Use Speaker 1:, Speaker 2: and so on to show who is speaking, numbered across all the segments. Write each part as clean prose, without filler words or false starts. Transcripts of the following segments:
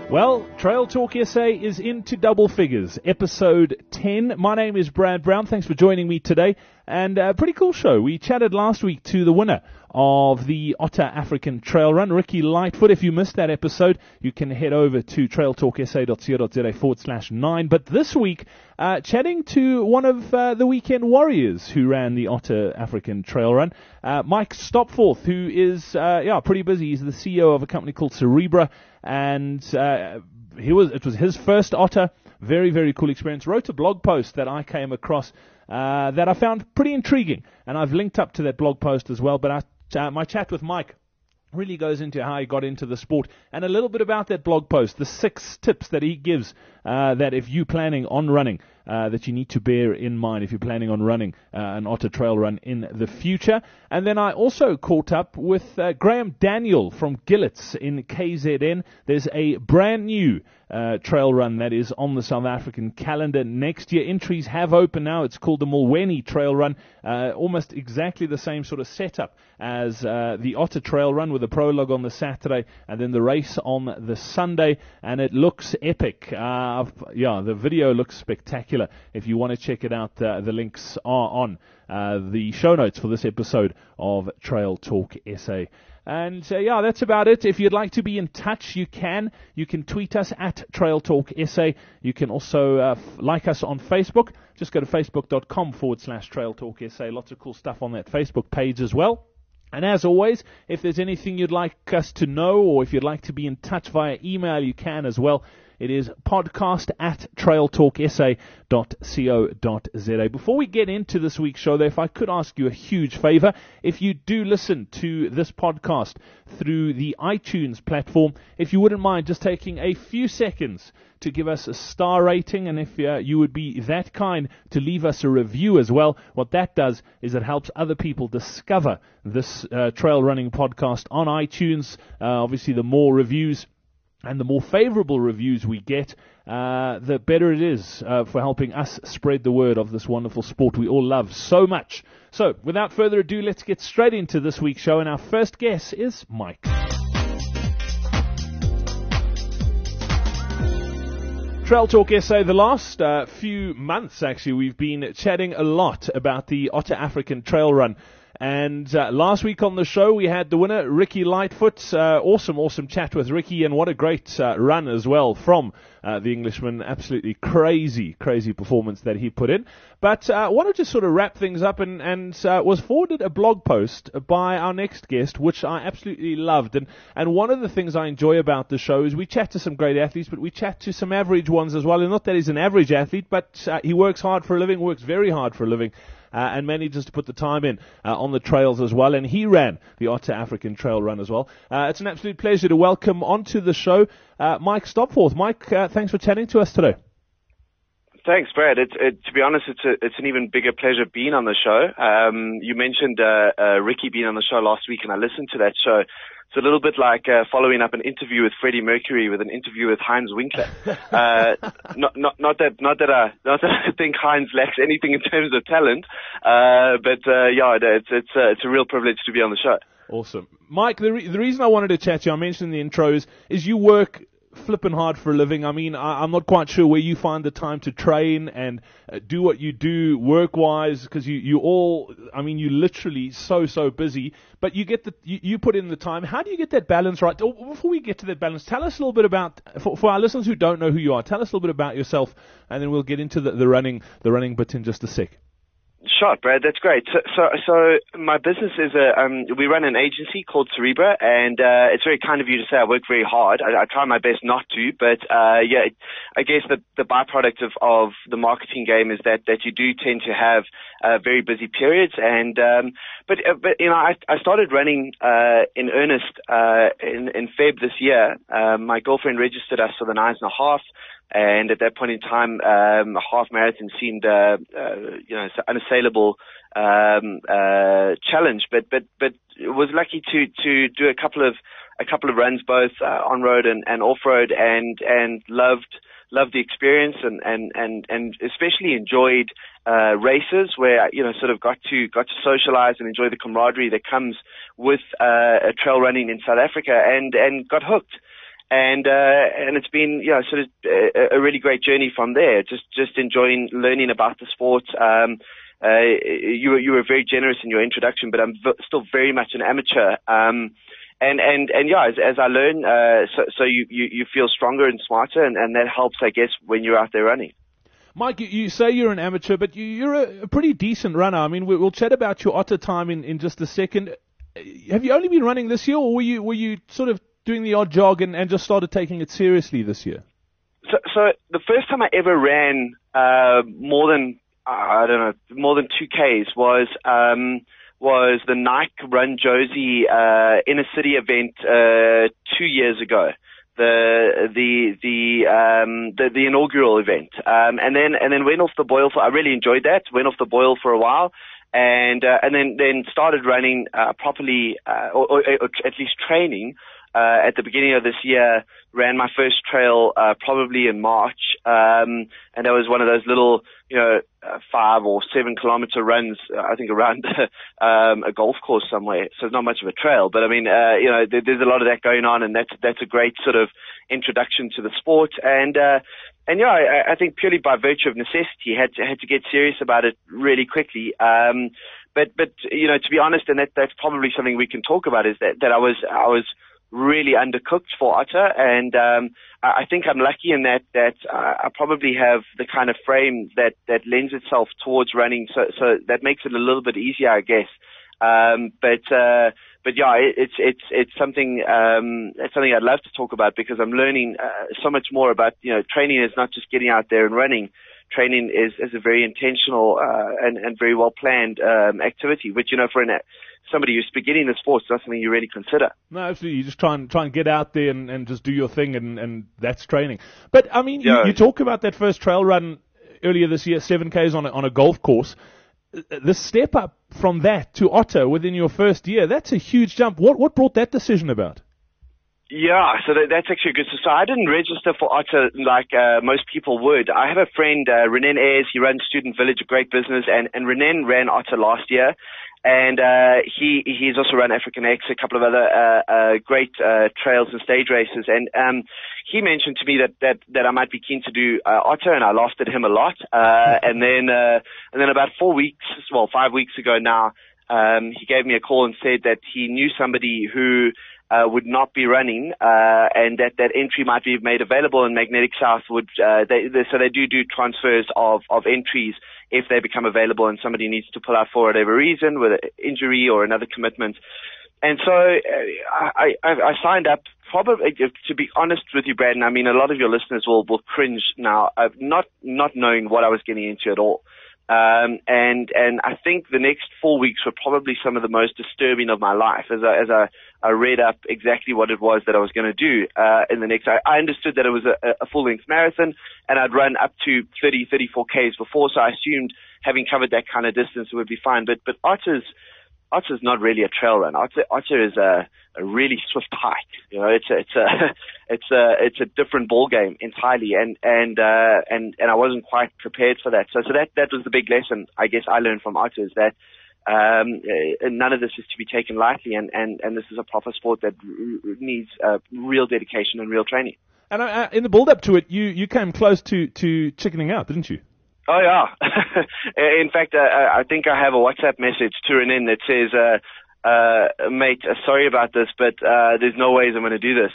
Speaker 1: Well, Trail Talk SA is into double figures, episode 10. My name is Brad Brown. Thanks for joining me today. And a pretty cool show. We chatted last week to the winner of the Otter African Trail Run, Ricky Lightfoot. If you missed that episode, you can head over to trailtalksa.co.za/9. But this week, chatting to one of the weekend warriors who ran the Otter African Trail Run, Mike Stopforth, who is pretty busy. He's the CEO of a company called Cerebra, and it was his first Otter. Very, very cool experience. Wrote a blog post that I came across that I found pretty intriguing, and I've linked up to that blog post as well. But my chat with Mike really goes into how he got into the sport and a little bit about that blog post, the 6 tips that he gives that if you're planning on running, that you need to bear in mind if you're planning on running an Otter Trail Run in the future. And then I also caught up with Graham Daniel from Gillets in KZN. There's a brand new trail run that is on the South African calendar next year. Entries have opened now. It's called the Mulweni Trail Run, almost exactly the same sort of setup as the Otter Trail Run, with a prologue on the Saturday and then the race on the Sunday, and it looks epic. The video looks spectacular. If you want to check it out, the links are on the show notes for this episode of Trail Talk SA. And that's about it. If you'd like to be in touch, you can. You can tweet us at Trail Talk SA. You can also like us on Facebook. Just go to facebook.com/Trail Talk SA. Lots of cool stuff on that Facebook page as well. And as always, if there's anything you'd like us to know, or if you'd like to be in touch via email, you can as well. It is podcast@trailtalksa.co.za. Before we get into this week's show, though, if I could ask you a huge favor, if you do listen to this podcast through the iTunes platform, if you wouldn't mind just taking a few seconds to give us a star rating, and if you would be that kind to leave us a review as well. What that does is it helps other people discover this trail running podcast on iTunes. Obviously, the more reviews and the more favorable reviews we get, the better it is for helping us spread the word of this wonderful sport we all love so much. So, without further ado, let's get straight into this week's show, and our first guest is Mike. Trail Talk SA, the last few months, actually, we've been chatting a lot about the Otter African Trail Run. And last week on the show, we had the winner, Ricky Lightfoot. Awesome chat with Ricky, and what a great run as well from the Englishman. Absolutely crazy performance that he put in. But I want to just sort of wrap things up, and was forwarded a blog post by our next guest, which I absolutely loved. And one of the things I enjoy about the show is we chat to some great athletes, but we chat to some average ones as well. And not that he's an average athlete, but he works hard for a living, works very hard for a living. And manages to put the time in on the trails as well. And he ran the Otter African Trail Run as well. It's an absolute pleasure to welcome onto the show Mike Stopforth. Mike, thanks for chatting to us today.
Speaker 2: Thanks, Brad. To be honest, it's an even bigger pleasure being on the show. You mentioned Ricky being on the show last week, and I listened to that show. It's a little bit like following up an interview with Freddie Mercury with an interview with Heinz Winkler. Not that I think Heinz lacks anything in terms of talent, but it's a real privilege to be on the show.
Speaker 1: Awesome, Mike. The reason I wanted to chat to you, I mentioned in the intro, is you work flipping hard for a living. I mean, I'm not quite sure where you find the time to train and do what you do work-wise, because you literally so busy, but you put in the time. How do you get that balance right? Before we get to that balance, tell us a little bit about, for our listeners who don't know who you are, tell us a little bit about yourself, and then we'll get into the running bit in just a sec.
Speaker 2: Sure, Brad, that's great. So my business is we run an agency called Cerebra, and it's very kind of you to say I work very hard. I try my best not to, but I guess the byproduct of the marketing game is that you do tend to have very busy periods, and but I started running in earnest in Feb this year. My girlfriend registered us for the 9.5. And at that point in time, a half marathon seemed, an unassailable challenge. But was lucky to do a couple of runs, both on road and off road, and loved the experience, and especially enjoyed races where sort of got to socialize and enjoy the camaraderie that comes with trail running in South Africa, and got hooked. and it's been sort of a really great journey from there. Just enjoying learning about the sport. You were very generous in your introduction, but I'm still very much an amateur. And as I learn, so you feel stronger and smarter, and that helps, I guess, when you're out there running.
Speaker 1: Mike, you say you're an amateur, but you're a pretty decent runner. I mean, we'll chat about your Otter time in just a second. Have you only been running this year, or were you sort of doing the odd jog and just started taking it seriously this year?
Speaker 2: So the first time I ever ran more than 2Ks was the Nike Run Josie inner city event 2 years ago. The inaugural event, and then went off the boil I really enjoyed that. Went off the boil for a while, and then started running properly, or at least training. At the beginning of this year, ran my first trail probably in March, and that was one of those little 5 or 7 kilometer runs, I think around a golf course somewhere. So it's not much of a trail, but I mean, there's a lot of that going on, and that's a great sort of introduction to the sport. I think purely by virtue of necessity, had to get serious about it really quickly. But to be honest, and that's probably something we can talk about, is that I was really undercooked for Otter, and I think I'm lucky in that I probably have the kind of frame that lends itself towards running, so that makes it a little bit easier, I guess. But yeah, it's something I'd love to talk about, because I'm learning so much more about, training is not just getting out there and running. Training is a very intentional and very well planned activity, which for somebody who's beginning the sport, is not something you really consider.
Speaker 1: No, absolutely. You just try and get out there and just do your thing, and that's training. But I mean, you talk about that first trail run earlier this year, 7Ks on a golf course. The step up from that to Otter within your first year, that's a huge jump. What brought that decision about?
Speaker 2: Yeah, so that's actually good. So I didn't register for Otter like most people would. I have a friend, Renan Ayres. He runs Student Village, a great business, and Renan ran Otter last year. And he's also run African X, a couple of other great trails and stage races. And he mentioned to me that I might be keen to do Otter, and I laughed at him a lot. And then about 5 weeks ago now, he gave me a call and said that he knew somebody who would not be running, and that entry might be made available, and Magnetic South would, so they do transfers of entries if they become available and somebody needs to pull out for whatever reason, with an injury or another commitment. And so I signed up, probably, to be honest with you, Braden, I mean, a lot of your listeners will cringe now, not knowing what I was getting into at all. And I think the next 4 weeks were probably some of the most disturbing of my life, as I read up exactly what it was that I was going to do in the next. I understood that it was a full-length marathon, and I'd run up to 34 Ks before, so I assumed having covered that kind of distance it would be fine. But Otter's not really a trail run. Otter is a really swift hike. It's a different ball game entirely, and I wasn't quite prepared for that. So that was the big lesson, I guess, I learned from Otter, is that none of this is to be taken lightly, and this is a proper sport that needs real dedication and real training.
Speaker 1: And in the build-up to it, you came close to chickening out, didn't you?
Speaker 2: Oh, yeah. In fact, I think I have a WhatsApp message to Renan that says, mate, sorry about this, but there's no ways I'm going to do this.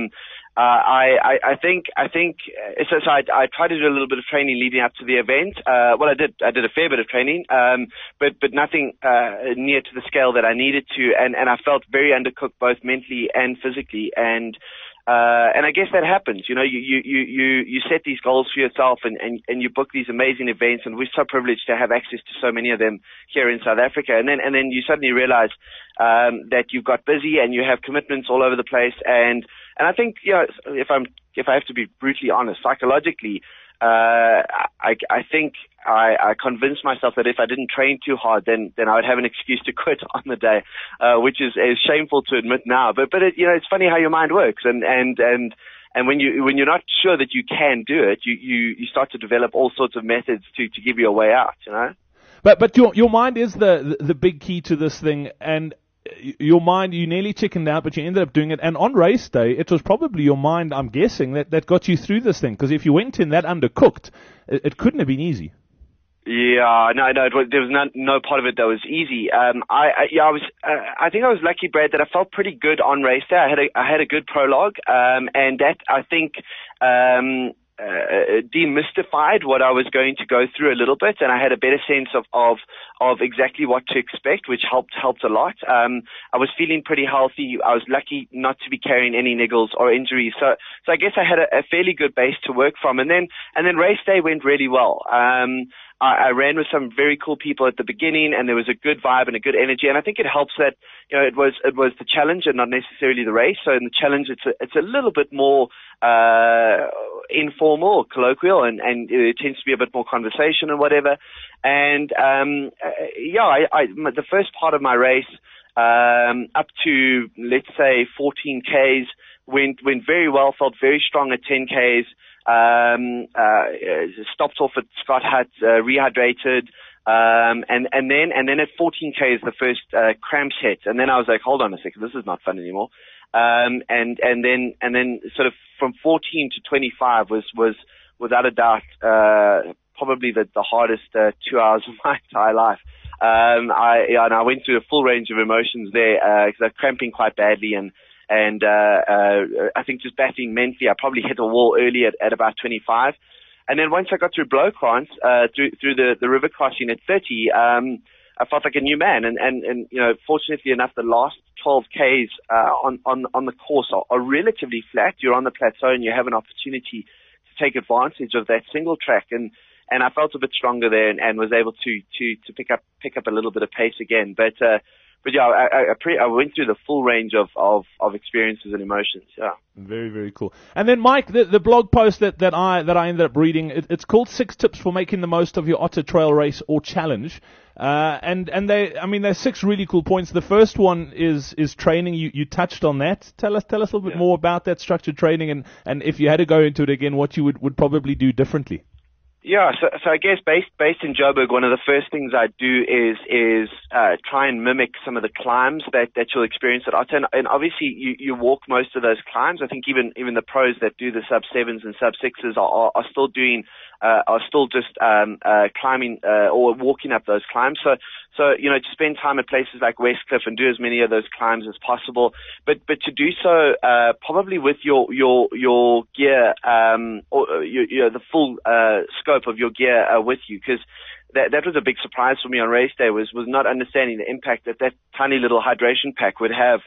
Speaker 2: I think so I tried to do a little bit of training leading up to the event. Well, I did a fair bit of training, but nothing near to the scale that I needed to, and I felt very undercooked both mentally and physically, and I guess that happens. You set these goals for yourself, and you book these amazing events, and we're so privileged to have access to so many of them here in South Africa. And then you suddenly realize that you've got busy and you have commitments all over the place. And I think, if I have to be brutally honest, psychologically, I think I convinced myself that if I didn't train too hard, then I would have an excuse to quit on the day, which is shameful to admit now. But it's funny how your mind works, and when you're not sure that you can do it, you start to develop all sorts of methods to give you a way out,
Speaker 1: But your mind is the big key to this thing, and your mind, you nearly chickened out, but you ended up doing it. And on race day, it was probably your mind, I'm guessing, that got you through this thing. Because if you went in that undercooked, it couldn't have been easy.
Speaker 2: Yeah, no, there was no part of it that was easy. I think I was lucky, Brad, that I felt pretty good on race day. I had a good prologue, and that, I think, demystified what I was going to go through a little bit, and I had a better sense of exactly what to expect, which helped a lot. I was feeling pretty healthy. I was lucky not to be carrying any niggles or injuries, so I guess I had a fairly good base to work from, and then race day went really well. I ran with some very cool people at the beginning, and there was a good vibe and a good energy. And I think it helps that, it was the challenge and not necessarily the race. So in the challenge, it's a little bit more informal or colloquial, and it tends to be a bit more conversation and whatever. And the first part of my race, up to, let's say, 14 Ks, went very well. Felt very strong at 10 Ks. Stopped off at Scott Hut, rehydrated, and then at 14 Ks the first cramps hit, and then I was like, hold on a second, this is not fun anymore. And then sort of from 14 to 25 was without a doubt probably the hardest 2 hours of my entire life. I went through a full range of emotions there because I was cramping quite badly, and I think just battling mentally, I probably hit a wall early at about 25. And then once I got through Blowkrans, through the river crossing at 30, I felt like a new man. And fortunately enough, the last 12 Ks, on the course are relatively flat. You're on the plateau and you have an opportunity to take advantage of that single track. And I felt a bit stronger there and was able to pick up a little bit of pace again. But yeah, I went through the full range of experiences and emotions. Yeah.
Speaker 1: Very, very cool. And then, Mike, the blog post that I ended up reading, it's called 6 Tips for Making the Most of Your Otter Trail Race or Challenge. And there's 6 really cool points. The first one is training. You touched on that. Tell us a little bit more about that structured training, and if you had to go into it again, what you would probably do differently.
Speaker 2: Yeah, so I guess based in Joburg, one of the first things I do is try and mimic some of the climbs that you'll experience at Otter. And obviously you walk most of those climbs. I think even the pros that do the sub 7s and sub 6s are still doing just climbing or walking up those climbs. So to spend time at places like Westcliff and do as many of those climbs as possible, but to do so probably with your gear or the full scope of your gear with you, because that was a big surprise for me on race day, was not understanding the impact that tiny little hydration pack would have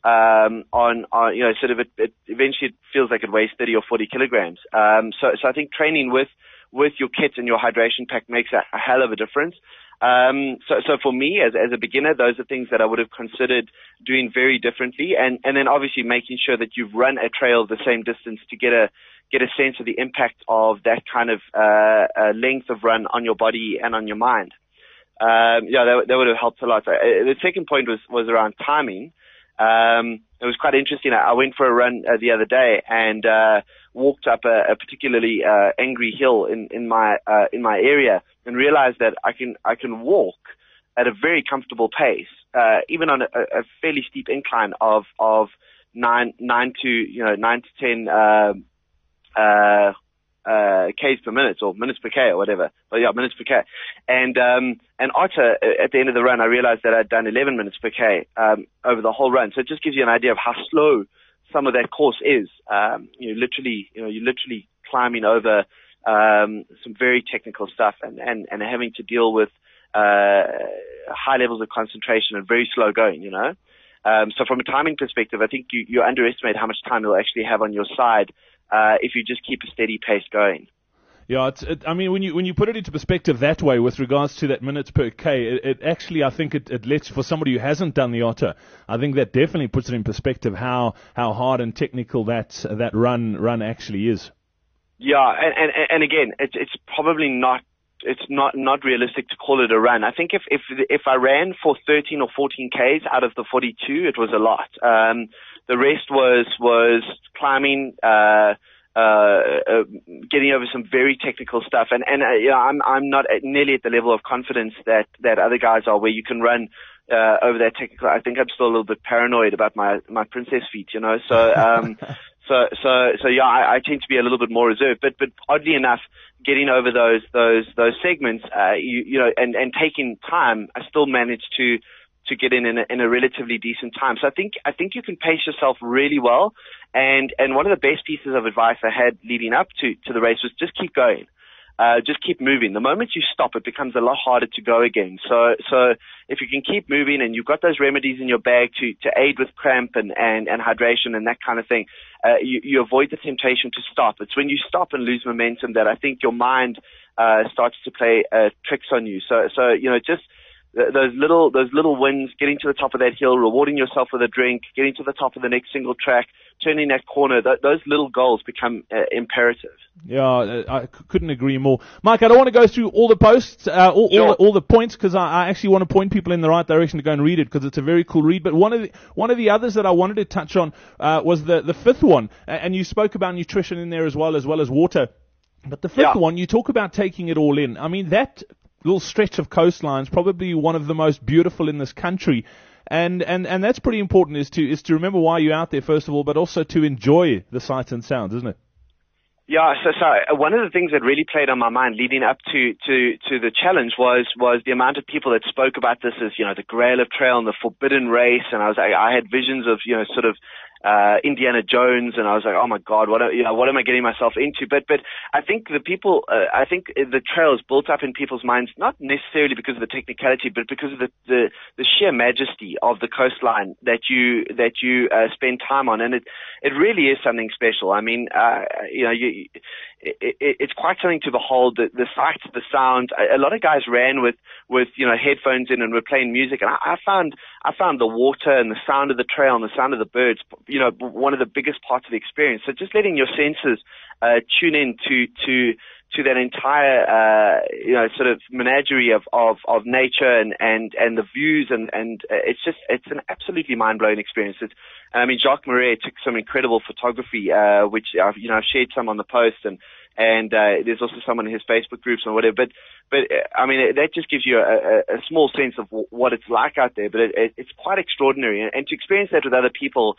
Speaker 2: on sort of it eventually it feels like it weighs 30 or 40 kilograms. So I think training with your kit and your hydration pack makes a hell of a difference. So for me, as a beginner, those are things that I would have considered doing very differently. And then obviously making sure that you've run a trail the same distance to get a sense of the impact of that kind of, length of run on your body and on your mind. That would have helped a lot. The second point was around timing. It was quite interesting. I went for a run the other day and walked up a particularly angry hill in my area, and realized that I can walk at a very comfortable pace, even on a fairly steep incline of 9 to 10 Ks per minute, or minutes per K, or whatever. But yeah, minutes per K. And Otter, at the end of the run, I realized that I'd done 11 minutes per K over the whole run. So it just gives you an idea of how slow some of that course is. You're literally climbing over some very technical stuff and having to deal with high levels of concentration and very slow going, So from a timing perspective, I think you underestimate how much time you'll actually have on your side if you just keep a steady pace going.
Speaker 1: Yeah, when you put it into perspective that way with regards to that minutes per K, it actually, I think it lets, for somebody who hasn't done the Otter, I think that definitely puts it in perspective how hard and technical that run actually is. Yeah,
Speaker 2: and again, it's probably not realistic to call it a run. I think if I ran for 13 or 14 Ks out of the 42, it was a lot. The rest was climbing, getting over some very technical stuff, and I'm not nearly at the level of confidence that other guys are, where you can run over that technical. I think I'm still a little bit paranoid about my princess feet, you know. So so yeah, I tend to be a little bit more reserved. But oddly enough, getting over those segments, you know, and taking time, I still managed to get in a relatively decent time. So I think you can pace yourself really well. And one of the best pieces of advice I had leading up to the race was just keep going. Just keep moving. The moment you stop, it becomes a lot harder to go again. So if you can keep moving and you've got those remedies in your bag to aid with cramp and hydration and that kind of thing, you avoid the temptation to stop. It's when you stop and lose momentum that I think your mind starts to play tricks on you. So you know, just those little wins, getting to the top of that hill, rewarding yourself with a drink, getting to the top of the next single track, turning that corner, those little goals become imperative.
Speaker 1: Yeah, I couldn't agree more. Mike, I don't want to go through all the posts, all the points, because I actually want to point people in the right direction to go and read it, because it's a very cool read. But one of the others that I wanted to touch on was the fifth one, and you spoke about nutrition in there as well as water. But the fifth one, you talk about taking it all in. I mean, that little stretch of coastline is probably one of the most beautiful in this country. And that's pretty important, is to remember why you're out there, first of all, but also to enjoy the sights and sounds, isn't it?
Speaker 2: Yeah, so one of the things that really played on my mind leading up to the challenge was the amount of people that spoke about this as, you know, the Grail of Trail and the forbidden race, and I had visions of, you know, sort of Indiana Jones, and I was like, oh my God, what am I getting myself into? But I think the trail is built up in people's minds, not necessarily because of the technicality, but because of the sheer majesty of the coastline that you spend time on, and it really is something special. I mean, you know, it's quite something to behold. The sights, the sound. A lot of guys ran with you know, headphones in and were playing music, and I found the water and the sound of the trail and the sound of the birds, you know, one of the biggest parts of the experience. So just letting your senses tune in to that entire you know, sort of menagerie of nature and the views and it's an absolutely mind-blowing experience. I mean, Jacques Marais took some incredible photography, which you know, I've shared some on the post, and there's also some in his Facebook groups and whatever. But I mean, that just gives you a small sense of what it's like out there. But it's quite extraordinary, and to experience that with other people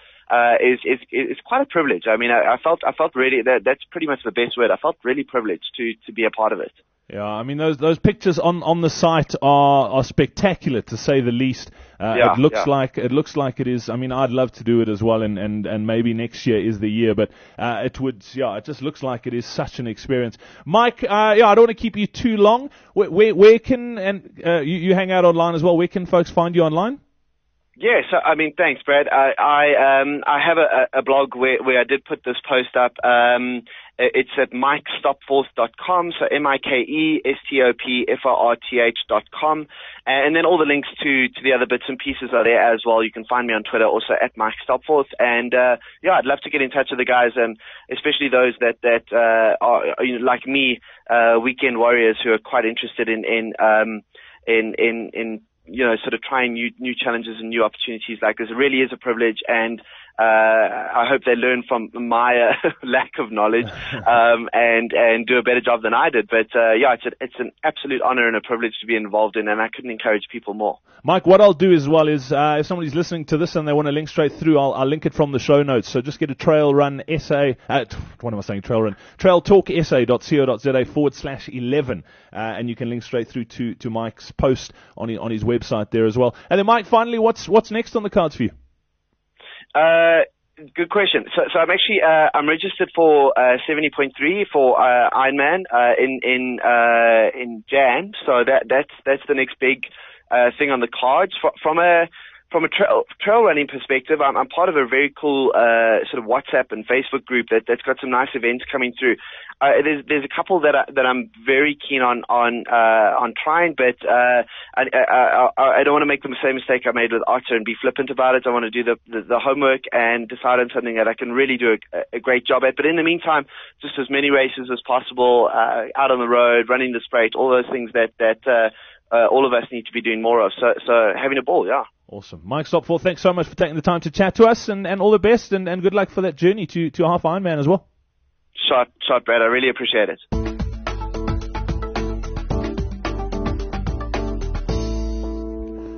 Speaker 2: is quite a privilege. I mean, I felt really that's pretty much the best word. I felt really privileged to be a part of it.
Speaker 1: Yeah, I mean, those pictures on the site are spectacular, to say the least. It looks like it is. I mean, I'd love to do it as well, and maybe next year is the year, but it just looks like it is such an experience. Mike, I don't want to keep you too long. Where can you hang out online as well? Where can folks find you online?
Speaker 2: Yeah, so I mean, thanks, Brad. I have a blog where I did put this post up. It's at mikestopforth.com, so MikeStopforth.com, and then all the links to the other bits and pieces are there as well. You can find me on Twitter also at MikeStopforth, and I'd love to get in touch with the guys, and especially those that are, you know, like me, weekend warriors who are quite interested in you know, sort of trying new challenges and new opportunities like this. It really is a privilege, and I hope they learn from my lack of knowledge and do a better job than I did. But it's an absolute honor and a privilege to be involved in, and I couldn't encourage people more.
Speaker 1: Mike, what I'll do as well is if somebody's listening to this and they want to link straight through, I'll link it from the show notes. So just get a Trail Run essay. What am I saying? Trail Run. trailtalksa.co.za/11, and you can link straight through to Mike's post on his website there as well. And then, Mike, finally, what's next on the cards for you?
Speaker 2: Good question. So I'm actually I'm registered for 70.3 for Ironman in Jan. So that's the next big thing on the cards. From a trail running perspective, I'm part of a very cool sort of WhatsApp and Facebook group that's got some nice events coming through. There's a couple that I'm very keen on trying, but I don't want to make the same mistake I made with Otter and be flippant about it. I want to do the homework and decide on something that I can really do a great job at. But in the meantime, just as many races as possible, out on the road, running the straight, all those things that all of us need to be doing more of. So having a ball, yeah.
Speaker 1: Awesome. Mike Stopforth, thanks so much for taking the time to chat to us, and all the best, and good luck for that journey to a half Ironman as well.
Speaker 2: Shot, Brad. I really appreciate it.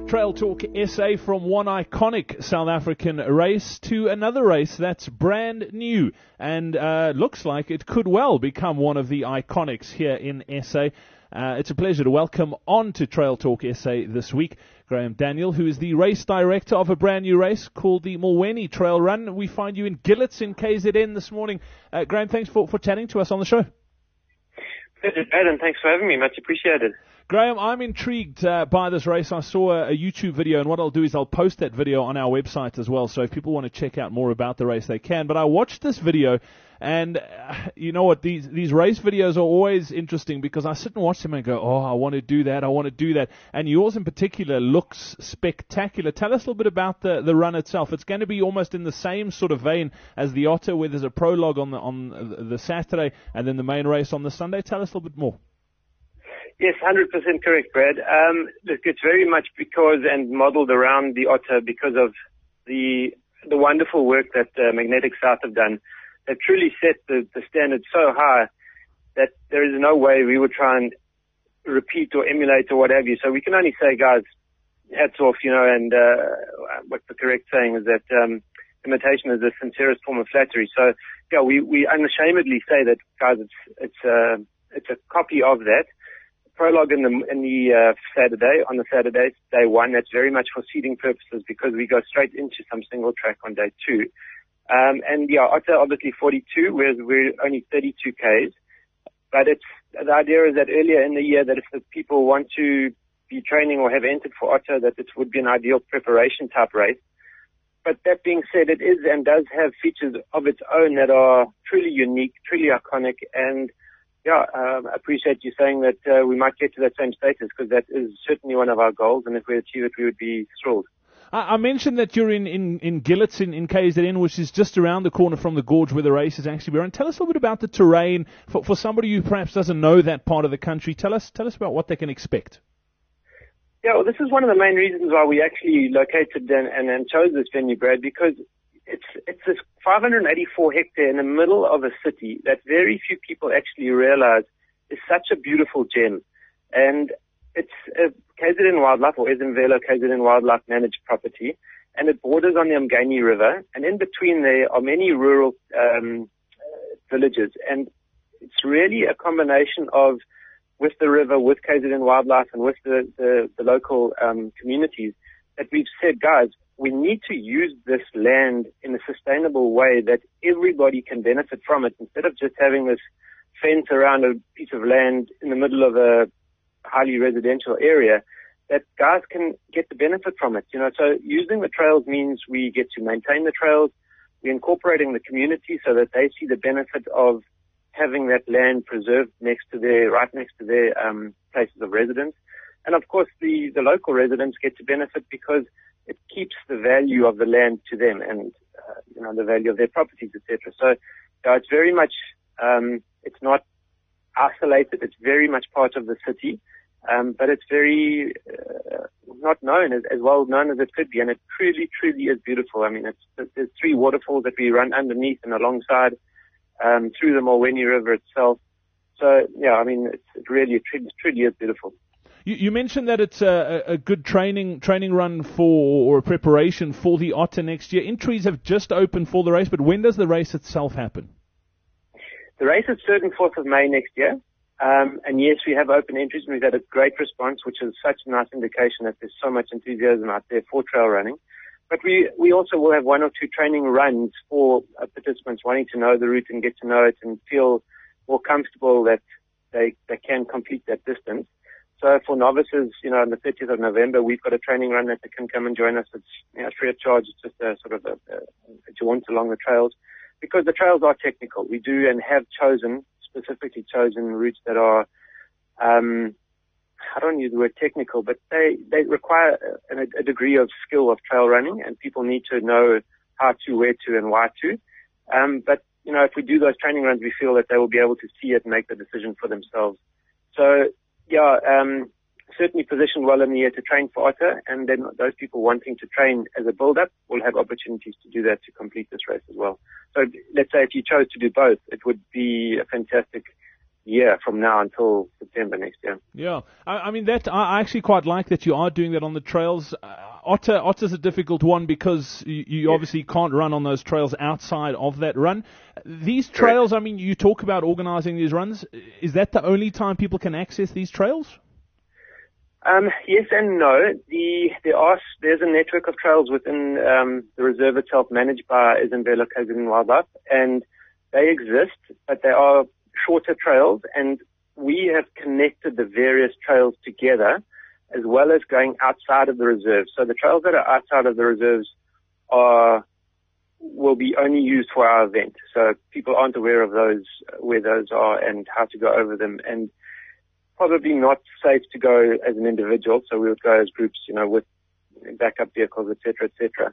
Speaker 1: Trail Talk SA, from one iconic South African race to another race that's brand new and looks like it could well become one of the iconics here in SA. It's a pleasure to welcome on to Trail Talk SA this week Graham Daniel, who is the race director of a brand new race called the Mulweni Trail Run. We find you in Gillets in KZN this morning. Graham, thanks for chatting to us on the show.
Speaker 3: Pleasure, Adam. Thanks for having me. Much appreciated.
Speaker 1: Graham, I'm intrigued by this race. I saw a YouTube video, and what I'll do is I'll post that video on our website as well, so if people want to check out more about the race, they can. But I watched this video, and you know what, these race videos are always interesting because I sit and watch them and go, oh, I want to do that, I want to do that. And yours in particular looks spectacular. Tell us a little bit about the run itself. It's going to be almost in the same sort of vein as the Otter, where there's a prologue on the Saturday and then the main race on the Sunday. Tell us a little bit more.
Speaker 3: Yes, 100% correct, Brad. Look, it's very much because and modeled around the Otter because of the wonderful work that Magnetic South have done. They've truly set the standard so high that there is no way we would try and repeat or emulate or what have you. So we can only say, guys, hats off, and what the correct saying is that imitation is the sincerest form of flattery. So, yeah, we unashamedly say that, guys, it's a copy of that. Prologue in the Saturday, on the Saturday, day one, that's very much for seeding purposes because we go straight into some single track on day two. And yeah, Otter obviously 42, whereas we're only 32 Ks. But the idea is that earlier in the year that if the people want to be training or have entered for Otter, that it would be an ideal preparation type race. But that being said, it is and does have features of its own that are truly unique, truly iconic, and yeah, I appreciate you saying that we might get to that same status because that is certainly one of our goals, and if we achieve it, we would be thrilled.
Speaker 1: I mentioned that you're in Gillets in KZN, which is just around the corner from the gorge where the race is actually run. Tell us a little bit about the terrain for somebody who perhaps doesn't know that part of the country. Tell us about what they can expect.
Speaker 3: Yeah, well, this is one of the main reasons why we actually located and chose this venue, Brad, because it's this 584 hectare in the middle of a city that very few people actually realize is such a beautiful gem. And it's KZN Wildlife, or Ezemvelo KZN Wildlife managed property, and it borders on the Umgeni River, and in between there are many rural villages, and it's really a combination of, with the river, with KZN Wildlife, and with the local communities, that we've said, guys, we need to use this land in a sustainable way that everybody can benefit from it, instead of just having this fence around a piece of land in the middle of a highly residential area, that guys can get the benefit from it. So using the trails means we get to maintain the trails. We're incorporating the community so that they see the benefit of having that land preserved right next to their places of residence. And of course, the local residents get to benefit because it keeps the value of the land to them and, the value of their properties, etc. So, it's very much, it's not isolated. It's very much part of the city. But it's very, not known, as well known as it could be. And it truly, truly is beautiful. I mean, there's 3 waterfalls that we run underneath and alongside, through the Mulweni River itself. So, yeah, I mean, it truly is beautiful.
Speaker 1: You mentioned that it's a good training run or a preparation for the Otter next year. Entries have just opened for the race, but when does the race itself happen?
Speaker 3: The race is 3rd and 4th of May next year. And yes, we have open entries, and we've had a great response, which is such a nice indication that there's so much enthusiasm out there for trail running. But we also will have 1 or 2 training runs for participants wanting to know the route and get to know it and feel more comfortable that they can complete that distance. So for novices, on the 30th of November, we've got a training run that they can come and join us. It's free of charge. It's just a sort of a jaunt along the trails, because the trails are technical. We do and have specifically chosen routes that are, I don't use the word technical, but they require a degree of skill of trail running, and people need to know how to, where to, and why to. But if we do those training runs, we feel that they will be able to see it and make the decision for themselves. So, yeah, certainly positioned well in the year to train for Otter, and then those people wanting to train as a build-up will have opportunities to do that to complete this race as well. So let's say if you chose to do both, it would be a fantastic year from now until September next year.
Speaker 1: Yeah, I mean that I actually quite like that you are doing that on the trails. Otter's a difficult one because you obviously can't run on those trails outside of that run. These trails, I mean, you talk about organizing these runs. Is that the only time people can access these trails?
Speaker 3: Yes and no. There's a network of trails within the reserve itself managed by Isabella KZN Wildlife, and they exist, but they are shorter trails, and we have connected the various trails together as well as going outside of the reserve. So the trails that are outside of the reserves will be only used for our event. So people aren't aware of those, where those are and how to go over them, and probably not safe to go as an individual. So we would go as groups, with backup vehicles, et cetera.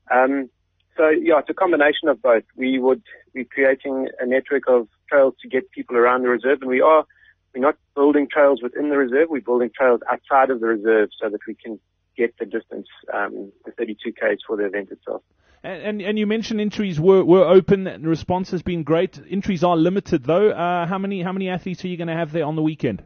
Speaker 3: So yeah, it's a combination of both. We're creating a network of trails to get people around the reserve, and we're not building trails within the reserve. We're building trails outside of the reserve so that we can get the distance, the 32 Ks for the event itself.
Speaker 1: And you mentioned entries were open, and the response has been great. Entries are limited though. How many athletes are you going to have there on the weekend?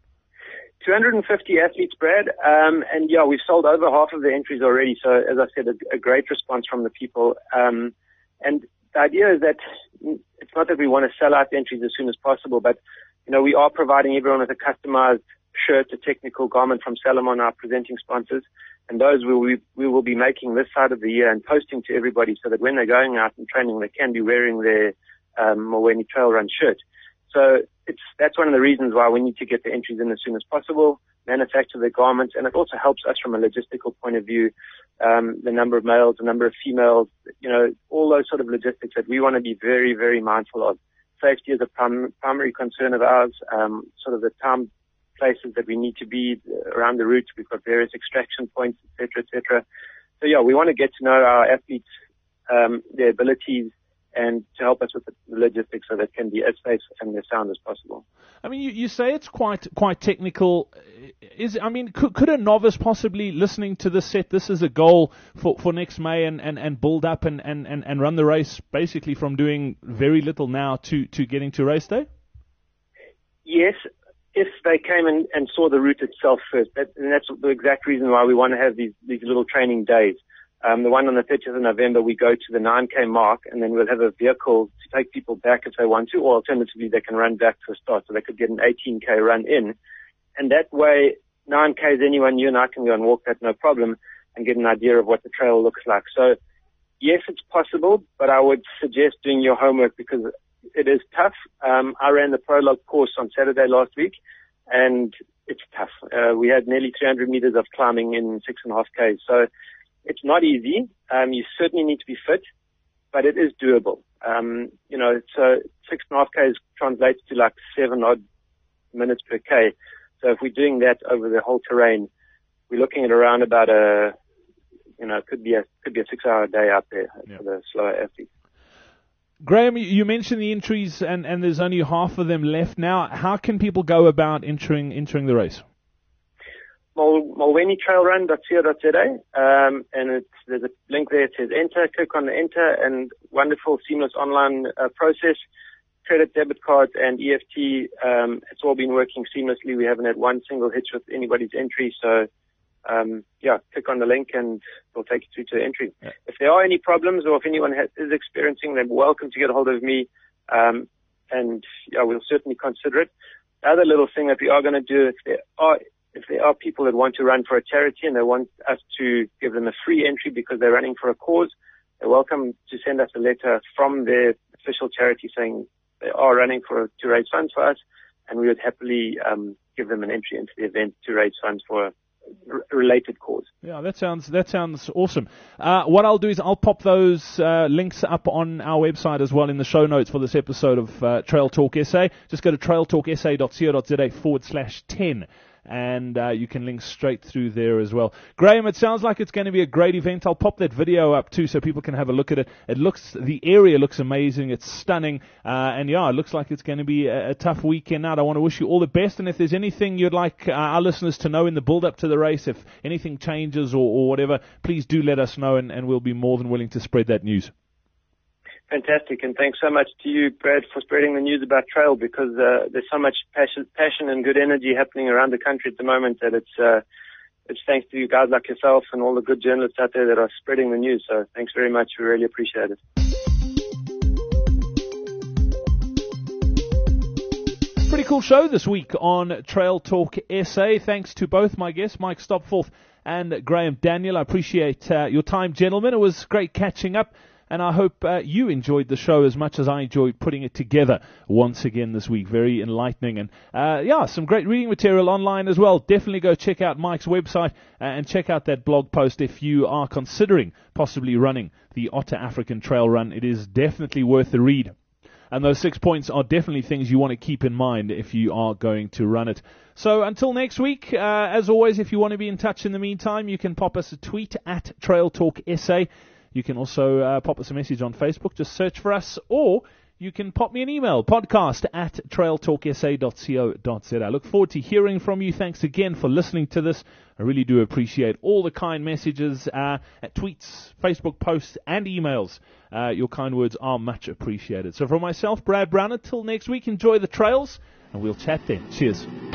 Speaker 3: 250 athletes, Brad, and yeah, we've sold over half of the entries already. So as I said, a great response from the people. And the idea is that it's not that we want to sell out the entries as soon as possible, but we are providing everyone with a customized shirt, a technical garment from Salomon, our presenting sponsors, and those we will be making this side of the year and posting to everybody so that when they're going out and training, they can be wearing their Mulwaney Trail Run shirt. So that's one of the reasons why we need to get the entries in as soon as possible, manufacture the garments, and it also helps us from a logistical point of view, the number of males, the number of females, all those sort of logistics that we want to be very, very mindful of. Safety is a primary concern of ours, sort of the time, places that we need to be around the route. We've got various extraction points, et cetera. So yeah, we want to get to know our athletes, their abilities, and to help us with the logistics so that can be as safe and as sound as possible.
Speaker 1: I mean, you say it's quite technical. Could a novice possibly listening to this set this as a goal for next May and build up and run the race basically from doing very little now to getting to race day?
Speaker 3: Yes, if they came and saw the route itself first. And that's the exact reason why we want to have these little training days. The one on the 30th of November, we go to the 9K mark, and then we'll have a vehicle to take people back if they want to, or alternatively, they can run back to a start, so they could get an 18K run in. And that way, 9K is anyone, you and I can go and walk that no problem and get an idea of what the trail looks like. So, yes, it's possible, but I would suggest doing your homework because it is tough. I ran the prologue course on Saturday last week, and it's tough. We had nearly 300 meters of climbing in 6.5 Ks, so it's not easy. You certainly need to be fit, but it is doable. So 6.5 Ks translates to like 7 odd minutes per K. So if we're doing that over the whole terrain, we're looking at around about could be a 6-hour day out there for the slower athletes.
Speaker 1: Graham, you mentioned the entries and there's only half of them left now. How can people go about entering the race?
Speaker 3: MulwaneyTrailRun.co.za, and there's a link there. It says enter. Click on the enter, and wonderful, seamless online process. Credit, debit cards, and EFT. It's all been working seamlessly. We haven't had one single hitch with anybody's entry. So, click on the link, and we'll take you through to the entry. Yeah. If there are any problems, or if anyone is experiencing, they're welcome to get a hold of me, we'll certainly consider it. The other little thing that we are going to do, if there are people that want to run for a charity and they want us to give them a free entry because they're running for a cause, they're welcome to send us a letter from their official charity saying they are running to raise funds for us, and we would happily give them an entry into the event to raise funds for a related cause. Yeah,
Speaker 1: that sounds awesome. What I'll do is I'll pop those links up on our website as well in the show notes for this episode of Trail Talk SA. Just go to trailtalksa.co.za/10. And you can link straight through there as well. Graham, it sounds like it's going to be a great event. I'll pop that video up too so people can have a look at it. The area looks amazing. It's stunning. It looks like it's going to be a tough weekend out. I want to wish you all the best. And if there's anything you'd like our listeners to know in the build-up to the race, if anything changes or whatever, please do let us know, and we'll be more than willing to spread that news.
Speaker 3: Fantastic, and thanks so much to you, Brad, for spreading the news about trail, because there's so much passion and good energy happening around the country at the moment that it's thanks to you guys like yourself and all the good journalists out there that are spreading the news. So thanks very much. We really appreciate it.
Speaker 1: Pretty cool show this week on Trail Talk SA. Thanks to both my guests, Mike Stopforth and Graham Daniel. I appreciate your time, gentlemen. It was great catching up. And I hope you enjoyed the show as much as I enjoyed putting it together once again this week. Very enlightening. And some great reading material online as well. Definitely go check out Mike's website and check out that blog post if you are considering possibly running the Otter African Trail Run. It is definitely worth the read. And those 6 points are definitely things you want to keep in mind if you are going to run it. So until next week, as always, if you want to be in touch in the meantime, you can pop us a tweet at Trail Talk SA. You can also pop us a message on Facebook. Just search for us. Or you can pop me an email, podcast@trailtalksa.co.za. I look forward to hearing from you. Thanks again for listening to this. I really do appreciate all the kind messages, tweets, Facebook posts, and emails. Your kind words are much appreciated. So from myself, Brad Brown, until next week, enjoy the trails, and we'll chat then. Cheers.